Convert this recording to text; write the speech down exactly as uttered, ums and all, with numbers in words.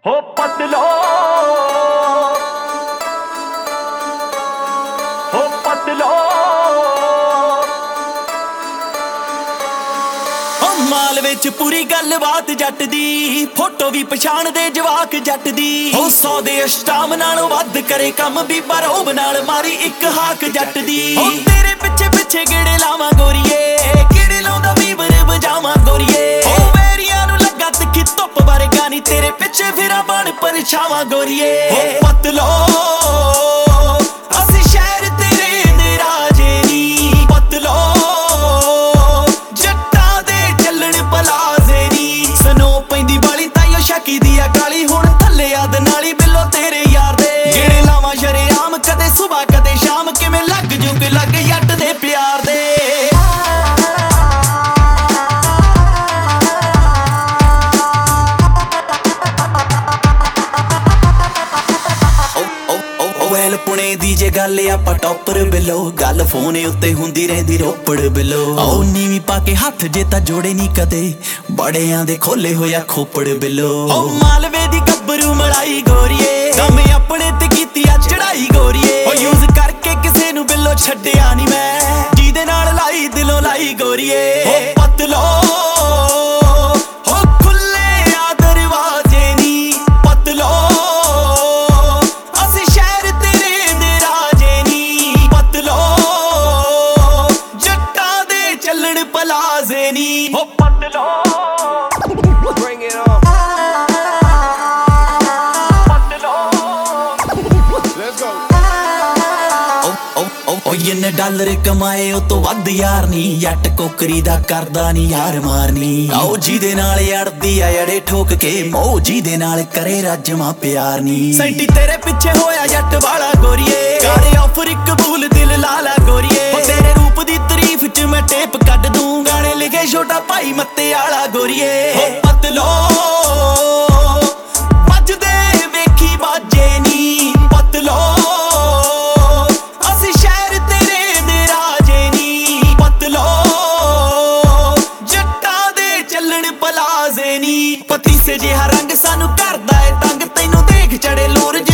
हो पतलो हो पतलो माल विच पूरी गलबात जट दी फोटो भी पछाण दे जवाक जट दी हो सौ दे अष्टाम नालों वध करे कम भी बरोब नाल मारी एक हाक जट दी हो तेरे पिछे पिछे गेड़े लावां गोरीए गेड़े लाउंदा भी बर बजावां गोरीए हो वेरियां नूं लगा तिखी धुप वर्गा नी तेरे पिछे फिरा बण परछावां गोरीए हो पतलो असी शहर तेरे दे राजे नी पतलो शकी दिया काली हुण थल्ले याद नाली बिलो तेरे यार दे गेड़े लावां शरेआम कदे सुबह कदे शाम किवें लग जुग लग जट दे प्यार दे वैल पुणे दी जे गल आपां टॉपर बिलो गल फोन उत्ते हुंदी रहिंदी रोपड़ बिलो आओ नीवी पाके हथ जे तां जोड़े नी कदे बड़ियां दे खोले होया खोपड़ बिलो ओ मालवे दी गब्बरू मलाई गोरीए कम अपने ते कीती आ चढ़ाई गोरीए ओ यूज करके किसे नू बिलो छड्डिया नी मैं जीदे नाल लाई दिलों लाई गोरीए ओ पतलो हो पतलो bring it on पतलो let's go ओ इन्ने डॉलर कमाए ओ तो वध यार नी जट कोकरी दा करदा नी यार मारनी आओ जीदे नाल अड़दी आ अड़े ठोक के मो जीदे नाल करे राजमा प्यार नी सैंटी तेरे पिछे होया जट वाला गोरीए करे ऑफर कबूल दिल लाला गोरीए ओ तेरे रूप दी तारीफ च मैं टेप कट दूं गाने लिखे छोटा भाई मत्ते आला गोरीए हो पतलो बजदे वेखी बाजे नी पतलो असी शहर तेरे दे राजे नी पतलो जट्टां दे चलण पलाजे नी पतीसे जिहा रंग सानू करदा ए तंग तैनू देख चढ़े लोर